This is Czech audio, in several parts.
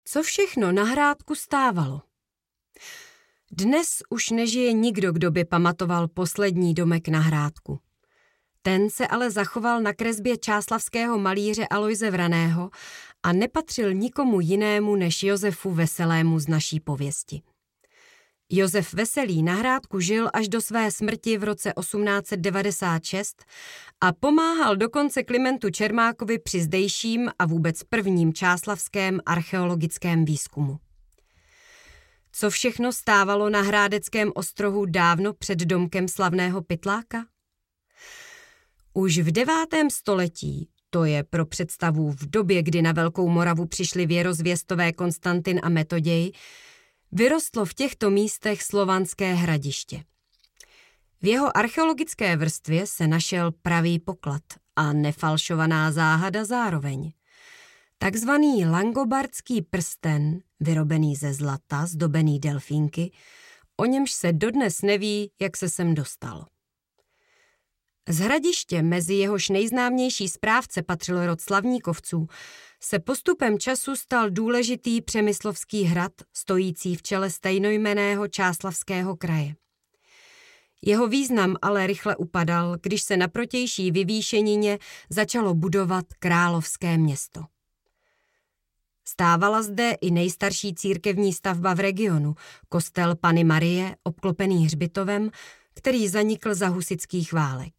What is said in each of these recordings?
Co všechno na Hrádku stávalo? Dnes už nežije nikdo, kdo by pamatoval poslední domek na Hrádku. Ten se ale zachoval na kresbě čáslavského malíře Alojze Vraného a nepatřil nikomu jinému než Josefu Veselému z naší pověsti. Josef Veselý na Hrádku žil až do své smrti v roce 1896 a pomáhal dokonce Klimentu Čermákovi při zdejším a vůbec prvním čáslavském archeologickém výzkumu. Co všechno stávalo na Hrádeckém ostrohu dávno před domkem slavného Pytláka? Už v 9. století, to je pro představu v době, kdy na Velkou Moravu přišli věrozvěstové Konstantin a Metoděj, vyrostlo v těchto místech slovanské hradiště. V jeho archeologické vrstvě se našel pravý poklad a nefalšovaná záhada zároveň. Takzvaný langobardský prsten, vyrobený ze zlata, zdobený delfínky, o němž se dodnes neví, jak se sem dostal. Z hradiště, mezi jehož nejznámější správce patřil rod Slavníkovců, se postupem času stal důležitý přemyslovský hrad, stojící v čele stejnojmenného Čáslavského kraje. Jeho význam ale rychle upadal, když se na protější vyvýšenině začalo budovat královské město. Stávala zde i nejstarší církevní stavba v regionu, kostel Panny Marie, obklopený hřbitovem, který zanikl za husitských válek.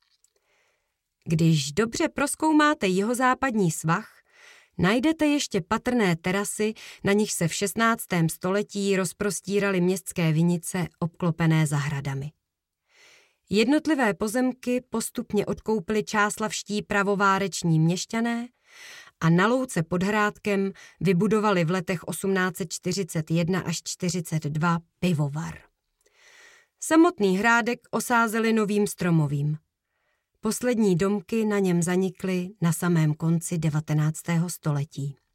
Když dobře prozkoumáte jihozápadní svah, najdete ještě patrné terasy, na nich se v 16. století rozprostíraly městské vinice obklopené zahradami. Jednotlivé pozemky postupně odkoupili čáslavští pravováreční měšťané a na louce pod Hrádkem vybudovali v letech 1841 až 42 pivovar. Samotný Hrádek osázeli novým stromovým. Poslední domky na něm zanikly na samém konci 19. století.